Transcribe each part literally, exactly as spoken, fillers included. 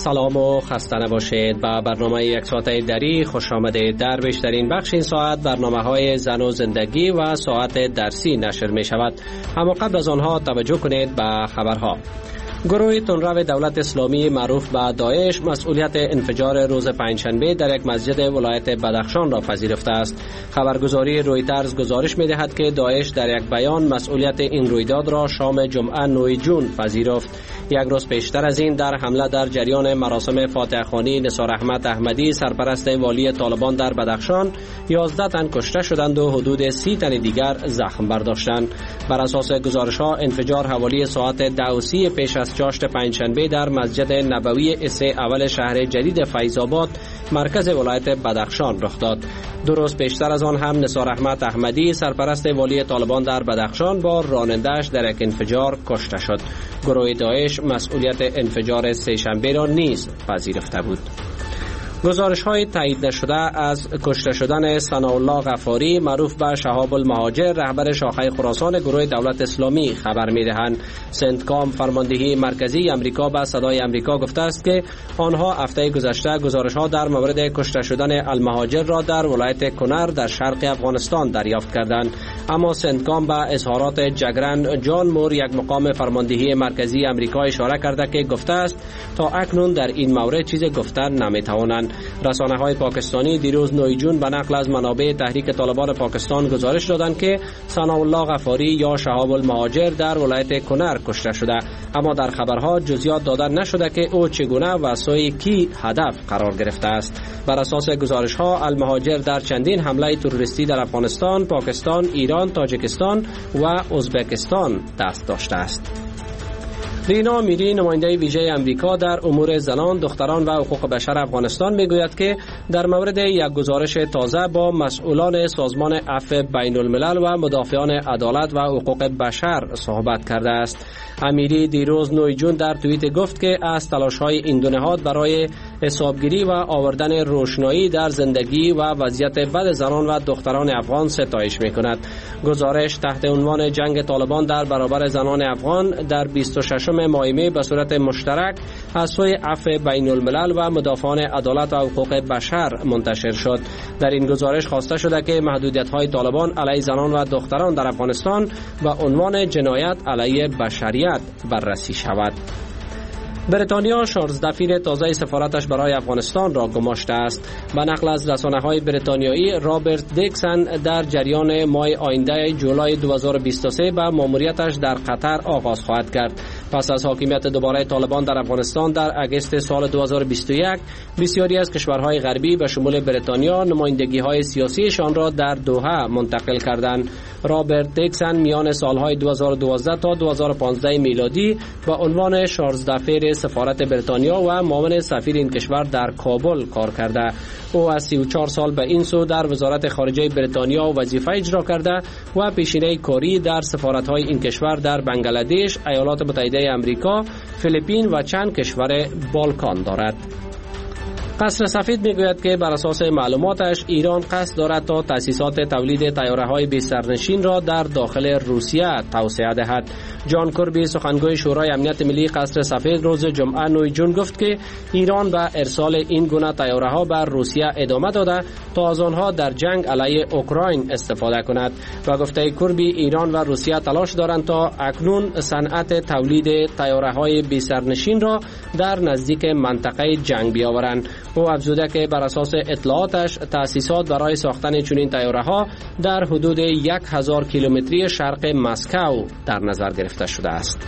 سلام و خسته نباشید. با برنامه یک ساعته دری خوش آمدید. در بیشترین بخش این ساعت برنامه های زن و زندگی و ساعت درسی نشر می شود. اما قبل از آنها توجه کنید به خبرها. گروه تندرو دولت اسلامی معروف به داعش مسئولیت انفجار روز پنجشنبه در یک مسجد ولایت بدخشان را پذیرفته است. خبرگزاری رویترز گزارش می دهد که داعش در یک بیان مسئولیت این رویداد را شام جمعه نه جون پذیرفت. یک روز پیشتر از این در حمله در جریان مراسم فاتحه خوانی نثار احمد احمدی سرپرست والی طالبان در بدخشان یازده تن کشته شدند و حدود سی تن دیگر زخم برداشتند. بر اساس گزارش ها انفجار حوالی ساعت ده و سی پیش از چاشت پنجشنبه در مسجد نبوی اس اول شهر جدید فیض آباد مرکز ولایت بدخشان رخ داد. دو روز پیشتر از آن هم نثار احمد احمدی سرپرست والی طالبان در بدخشان با راننده‌اش در یک انفجار کشته شد. گروه داعش مسئولیت انفجار سه شنبه را نیز پذیرفته بود. گزارش های تایید نشده از کشته شدن ثناءالله غفاری معروف به شهاب المهاجر رهبر شاخه خراسان گروه دولت اسلامی خبر می‌دهند. سنتکام فرماندهی مرکزی امریکا به صدای امریکا گفته است که آنها هفته گذشته گزارش ها در مورد کشته شدن المهاجر را در ولایت کنر در شرق افغانستان دریافت کردند. اما سنتکام به اظهارات جگرن جان مور یک مقام فرماندهی مرکزی امریکا اشاره کرده که گفته است تا اکنون در این مورد چیز گفتن نمی‌توانند. رسانه های پاکستانی دیروز نه جون به نقل از منابع تحریک طالبان پاکستان گزارش دادند که ثناءالله غفاری یا شهاب المهاجر در ولایت کنر کشته شده، اما در خبرها جزئیات داده نشده که او چگونه و سوی کی هدف قرار گرفته است. بر اساس گزارش ها المهاجر در چندین حمله تروریستی در افغانستان، پاکستان، ایران، تاجیکستان و ازبکستان دست داشته است. رینا میری نماینده ویژه امریکا در امور زنان، دختران و حقوق بشر افغانستان میگوید که در مورد یک گزارش تازه با مسئولان سازمان عفو بین الملل و مدافعان عدالت و حقوق بشر صحبت کرده است. امیری دیروز نه جون در توییت گفت که از تلاش‌های این دو نهاد برای حسابگیری و آوردن روشنایی در زندگی و وضعیت بد زنان و دختران افغان ستایش می‌کند. گزارش تحت عنوان جنگ طالبان در برابر زنان افغان در بیست و ششم ماه مه به صورت مشترک از سوی عفو بین الملل و مدافعان عدالت و حقوق بشر منتشر شد. در این گزارش خواسته شده که محدودیت‌های طالبان علیه زنان و دختران در افغانستان به عنوان جنایت علیه بشریت بررسی شود. بریتانیا شانزده تازه سفارتش برای افغانستان را گماشته است. به نقل از رسانه‌های بریتانیایی رابرت دیکسن در جریان ماه آینده جولای دو هزار و بیست و سه به ماموریتش در قطر آغاز خواهد کرد. پس از حاکمیت دوباره طالبان در افغانستان در اگست سال دو هزار و بیست و یک بسیاری از کشورهای غربی به شمول بریتانیا نمایندگی‌های سیاسیشان را در دوحه منتقل کردند. رابرت دیکسن میان سالهای دو هزار و دوازده تا دو هزار و پانزده میلادی با عنوان شانزده سفارت بریتانیا و معاون سفیر این کشور در کابل کار کرده. او از سی و چهار سال به این سو در وزارت خارجه بریتانیا وظیفه اجرا کرده و پیشینه کاری در سفارت‌های این کشور در بنگلادش، ایالات متحده آمریکا، فیلیپین و چند کشور بالکان دارد. قصر سفید میگوید که بر اساس معلوماتش ایران قصد دارد تا تأسیسات تولید طیاره‌های بی سرنشین را در داخل روسیه توسعه دهد. جان کربی سخنگوی شورای امنیت ملی قصر سفید روز جمعه نه جون گفت که ایران به ارسال این گونه طیاره‌ها به روسیه ادامه داده تا از آنها در جنگ علیه اوکراین استفاده کند و گفته کربی ایران و روسیه تلاش دارند تا اکنون صنعت تولید طیاره‌های بی سرنشین را در نزدیک منطقه جنگ بیاورند. او افزوده که بر اساس اطلاعاتش تأسیسات برای ساختن چنین طیاره‌ها در حدود یک هزار کیلومتری شرق مسکو در نظر گرفته شده است.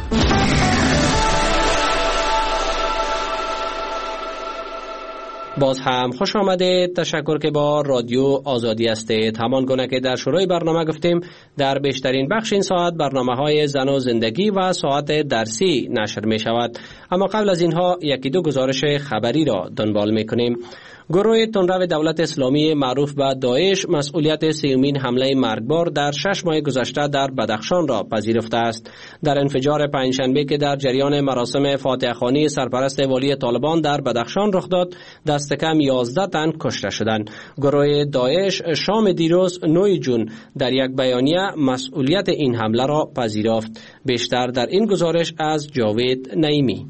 باز هم خوش آمده. تشکر که با رادیو آزادی هستید. همان گونه که در شروع برنامه گفتیم در بیشترین بخش این ساعت برنامه های زن و زندگی و ساعت درسی نشر می شود. اما قبل از اینها یکی دو گزارش خبری را دنبال می کنیم. گروه تندرو دولت اسلامی معروف به داعش مسئولیت سیومین حمله مرگبار در شش ماه گذشته در بدخشان را پذیرفته است. در انفجار پنجشنبه که در جریان مراسم فاتحه خوانی سرپرست والی طالبان در بدخشان رخ داد، دست کم یازده تن کشته شدند. گروه داعش شام دیروز نه جون در یک بیانیه مسئولیت این حمله را پذیرفت. بیشتر در این گزارش از جاوید نعیمی.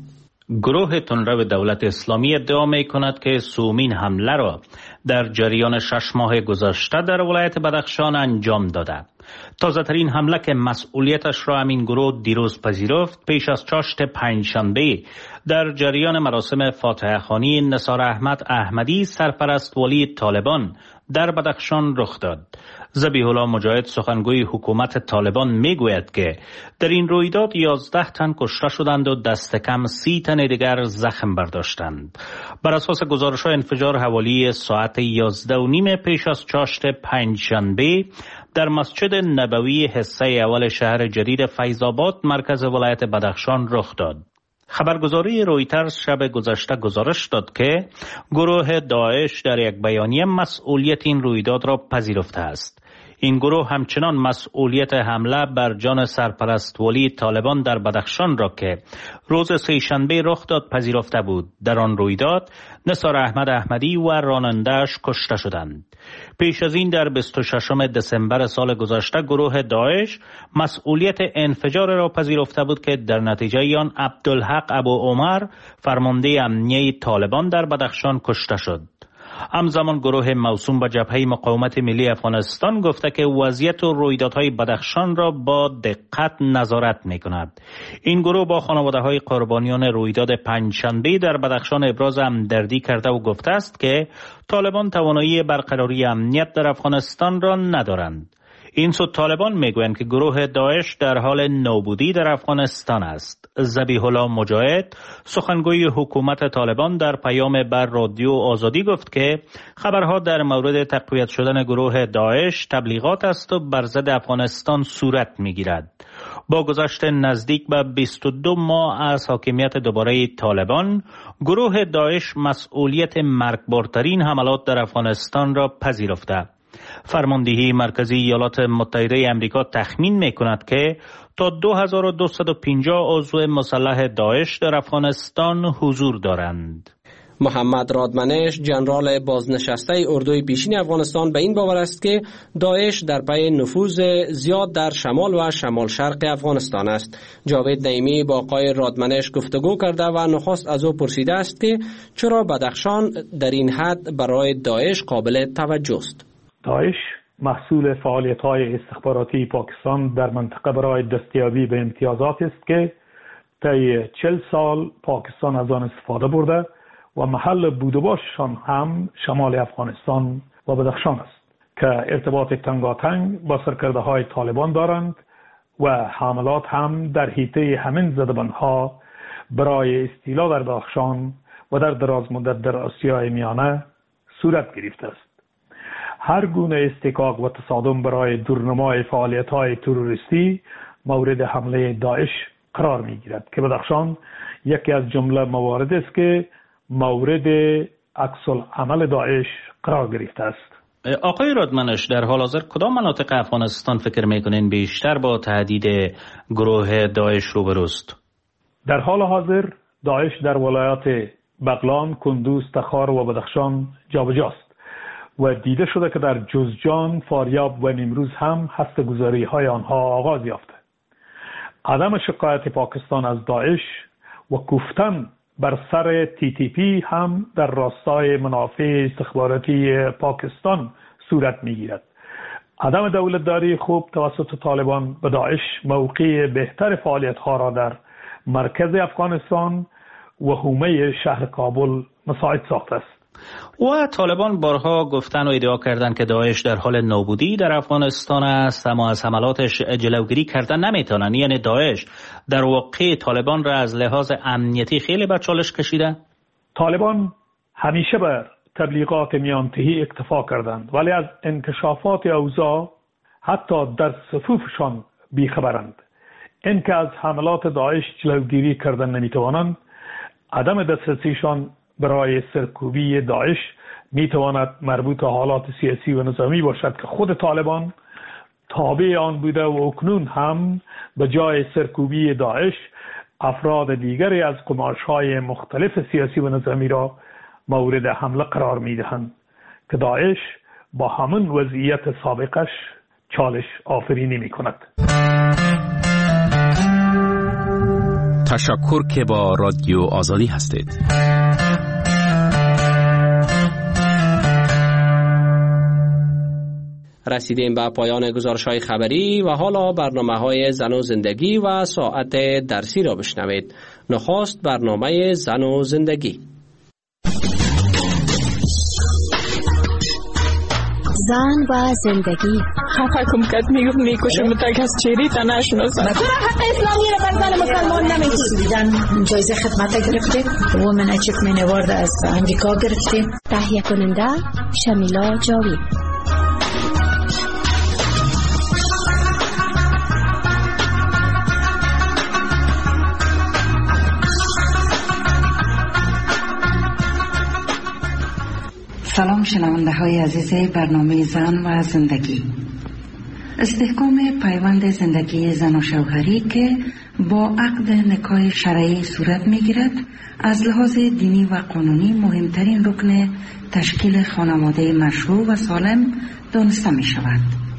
گروه تندرو دولت اسلامی ادعا می کند که سومین حمله را در جریان شش ماه گذشته در ولایت بدخشان انجام داده. تازه ترین حمله که مسئولیتش را همین گروه دیروز پذیرفت پیش از چاشت پنجشنبه در جریان مراسم فاتحه خوانی نثار احمد احمدی سرپرست ولی طالبان در بدخشان رخ داد. ذبیح الله مجاهد سخنگوی حکومت طالبان می گوید که در این رویداد یازده تن کشته شدند و دست کم سی تن دیگر زخم برداشتند. بر اساس گزارش‌های انفجار حوالی ساعت یازده و نیم پیش از چاشت پنجشنبه در مسجد نبوی حصه اول شهر جدید فیض‌آباد مرکز ولایت بدخشان رخ داد. خبرگزاری رویترز شب گذشته گزارش داد که گروه داعش در یک بیانیه مسئولیت این رویداد را پذیرفته است. این گروه همچنان مسئولیت حمله بر جان سرپرست ولی طالبان در بدخشان را که روز سه‌شنبه رخ داد پذیرفته بود. در آن رویداد نثار احمد احمدی و راننده‌اش کشته شدند. پیش از این در بیست و ششم دسامبر سال گذشته گروه داعش مسئولیت انفجار را پذیرفته بود که در نتیجه آن عبدالحق ابو عمر فرمانده امنیه طالبان در بدخشان کشته شد. همزمان گروه موسوم به جبهه مقاومت ملی افغانستان گفته که وضعیت و رویدادهای بدخشان را با دقت نظارت می کند. این گروه با خانواده‌های قربانیان رویداد پنجشنبه در بدخشان ابراز همدردی کرده و گفته است که طالبان توانایی برقراری امنیت در افغانستان را ندارند. این سو طالبان میگویند که گروه داعش در حال نابودی در افغانستان است. ذبیح الله مجاهد سخنگوی حکومت طالبان در پیام بر رادیو آزادی گفت که خبرها در مورد تقویت شدن گروه داعش تبلیغات است و بر ضد افغانستان صورت میگیرد. با گذشت نزدیک به بیست و دو ماه از حاکمیت دوباره طالبان، گروه داعش مسئولیت مرگبارترین حملات در افغانستان را پذیرفته. فرماندهی مرکزی ایالات متحده آمریکا تخمین می‌کند که تا دو هزار و دویست و پنجاه عضو مسلح داعش در افغانستان حضور دارند. محمد رادمنش ژنرال بازنشسته اردوی پیشین افغانستان به این باور است که داعش در پی نفوذ زیاد در شمال و شمال شرق افغانستان است. جاوید نعیمی با آقای رادمنش گفتگو کرده و نخست از او پرسیده است که چرا بدخشان در این حد برای داعش قابل توجه است. داعش محصول فعالیت‌های استخباراتی پاکستان در منطقه برای دستیابی به امتیازات است که طی چهل سال پاکستان از آن استفاده برده و محل بود و باششان هم شمال افغانستان و بدخشان است که ارتباط تنگاتنگ با سرکرده‌های طالبان دارند و حملات هم در حیطه همین زدبندها برای استیلا در بدخشان و در دراز مدت در آسیای میانه صورت گرفته است. هر گونه استحقاق و تصادم برای دورنمای فعالیت‌های تروریستی مورد حمله داعش قرار می‌گیرد که بدخشان یکی از جمله موارد است که مورد عکس العمل داعش قرار گرفته است. آقای رادمنش، در حال حاضر کدام مناطق افغانستان فکر می‌کنین بیشتر با تهدید گروه داعش روبروست؟ در حال حاضر داعش در ولایات بغلان، کندوز، تخار و بدخشان جابجاست و دیده شده که در جوزجان، فاریاب و نیمروز هم هسته‌گذاری های آنها آغاز یافته. عدم شکایت پاکستان از داعش و کوفتن بر سر تی تی پی هم در راستای منافع استخباراتی پاکستان صورت میگیرد. عدم دولتداری خوب توسط طالبان به داعش موقع بهتر فعالیت ها را در مرکز افغانستان و حومه شهر کابل مساعد ساخته است. و طالبان بارها گفتن و ادعا کردن که داعش در حال نابودی در افغانستان است، اما از حملاتش جلوگیری کردن نمیتونن. یعنی داعش در واقع طالبان را از لحاظ امنیتی خیلی به چالش کشیده. طالبان همیشه بر تبلیغات میانتهی اکتفا کردند ولی از انکشافات اوضاع حتی در صفوفشان بیخبرند. اینکه از حملات داعش جلوگیری کردن نمیتوانند، عدم دسترسیشان برای سرکوبی داعش میتواند مربوط به حالات سیاسی و نظامی باشد که خود طالبان تابع آن بوده و اکنون هم به جای سرکوبی داعش افراد دیگری از قماش‌های مختلف سیاسی و نظامی را مورد حمله قرار میدهند که داعش با همون وضعیت سابقش چالش آفرینی میکند. تشکر که با رادیو آزادی هستید. رسیدیم به پایان گزارش‌های خبری و حالا برنامه‌های زن و زندگی و ساعت درسی را بشنوید. نخست برنامه زن و زندگی. زن و زندگی. حکم کرد میگفت میکشم تا کس چیری تا نشناسم. چرا حق اسلامی را بر زن مسلمان نمیدید؟ جایزه خدمت گرفتید. وومن اچیومنت اوارد از امریکا گرفتید. تهیه کننده شمیلا جاوید. سلام شنونده های عزیز برنامه زن و زندگی. استحکام پیوند زندگی زن و شوهری که با عقد نکاح شرعی صورت می گیرد از لحاظ دینی و قانونی مهمترین رکن تشکیل خانواده مشروع و سالم دانسته می شود.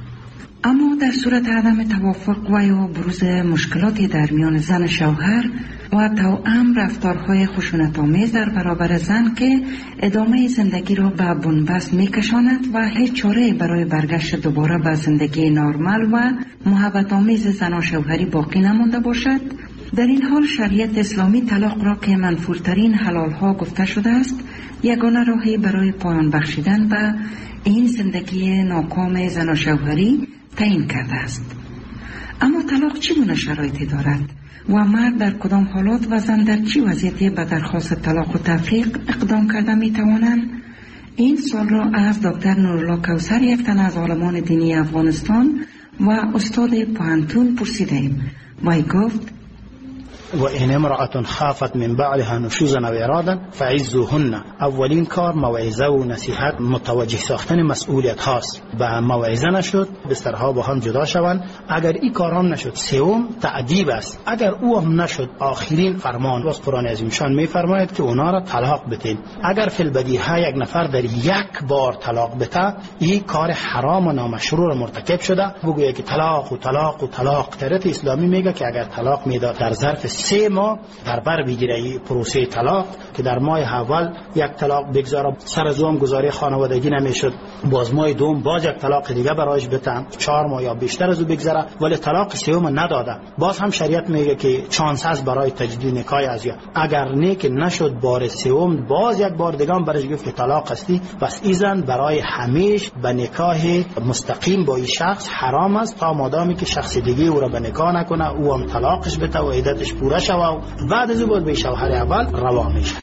اما در صورت عدم توافق و یا بروز مشکلاتی در میان زن شوهر و توأم رفتارهای خشونت‌آمیز در برابر زن که ادامه زندگی را به بنبست می‌کشاند و هیچ چاره‌ای برای برگشت دوباره به زندگی نرمال و محبت‌آمیز زن و شوهری باقی نمانده باشد، در این حال شریعت اسلامی طلاق را که منفورترین حلال‌ها گفته شده است یگانه راهی برای پایان بخشیدن به این زندگی ناکام زن و شوهری تعیین کرده است. اما طلاق چگونه شرایطی دارد و مرد در کدام حالات و زن در چه وضعیتی به درخواست طلاق و تفریق اقدام کرده می توانند؟ این سوال را از دکتر نورالله کوثر، یک تن از عالمان دینی افغانستان و استاد پوهنتون پرسیدیم. وی گفت: و این امرأة خافت من بعلها نشوزا و ارادا فعزوهن. اولین کار موعظه و نصیحت، متوجه ساختن مسئولیت هاست. به موعظه نشد بسترها با هم جدا شوند. اگر این کارام نشد، سوم تعذیب است. اگر او هم نشد، آخرین فرمان باز قرآن عظیم شان میفرماید که اونا را طلاق بتین. اگر فی البدیهه یک نفر در یک بار طلاق بته، این کار حرام و نامشروع مرتکب شده. بگویه که طلاق و طلاق و طلاق. شریعت اسلامی میگه که اگر طلاق میداد در ظرف سه ماه در بر بگیره پروسه طلاق، که در ماه اول یک طلاق بگذاره، سر از اون گزاری خانوادگی نمیشد، باز ماه دوم باز یک طلاق دیگه برایش بتن، چهار ماه یا بیشتر از او بگذره، ولی طلاق سوم نداده. باز هم شریعت میگه که چانس هست برای تجدید نکاح از یا اگر نیک نشد بار سوم، باز یک بار دیگه هم برایش گفت که طلاق هستی. پس ایزن برای همیشه به نکاح مستقیم با این شخص حرام است تا مادامی که شخص دیگه او را به نکاح نکنه، او هم طلاقش بده و عدتش پوره شوه و بعد از او به شوهر اول روا میشه.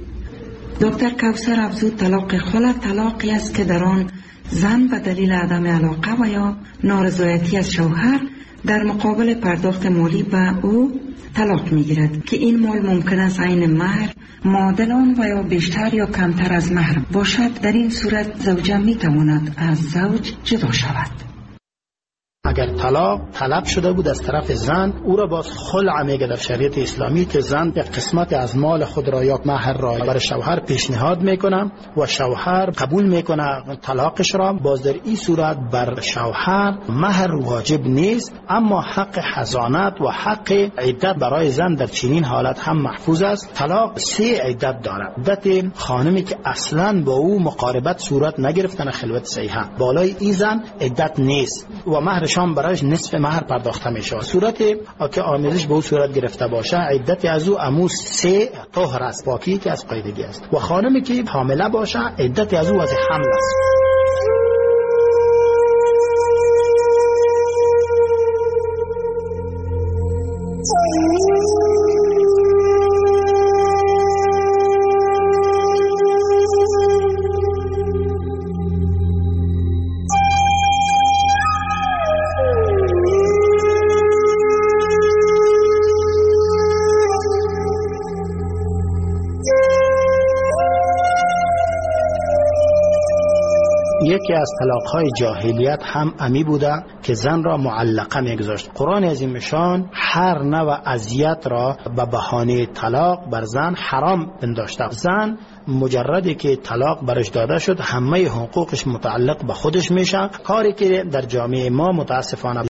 دکتر کوثر افزود طلاق خلع طلاقی است که در آن زن به دلیل عدم علاقه و یا نارضایتی از شوهر در مقابل پرداخت مالی به او طلاق میگیرد که این مال ممکن است عین مهر، معادل آن و یا بیشتر یا کمتر از مهر باشد. در این صورت زوجه میتواند از زوج جدا شود. اگر طلاق طلب شده بود از طرف زن، او را باز خلع میگه در شریعت اسلامی که زن یک قسمت از مال خود را یا مهر را برای شوهر پیشنهاد میکنه و شوهر قبول میکنه طلاقش را. باز در این صورت بر شوهر مهر واجب نیست، اما حق حضانت و حق عدت برای زن در چنین حالت هم محفوظ است. طلاق سه عدت داره. عدت خانمی که اصلا با او مقاربت صورت نگرفتن خلوت صحیحه، بالای این زن عدت نیست و مهر شام برایش نصف مهر پرداخته میشه. صورتی که آمیزش به او صورت گرفته باشه، عدت از او امو سه طهر است، پاکی که از قاعدگی است. و خانمی که حامله باشه، عدت از او از حمل است. یکی از طلاق‌های جاهلیت هم امی بوده که زن را معلقه می‌گذاشت. قرآن عظیم شان هر نوع اذیت را به بهانه طلاق بر زن حرام پنداشته. زن مجردی که طلاق برش داده شد، همه حقوقش متعلق به خودش میشه، کاری که در جامعه ما متاسفانه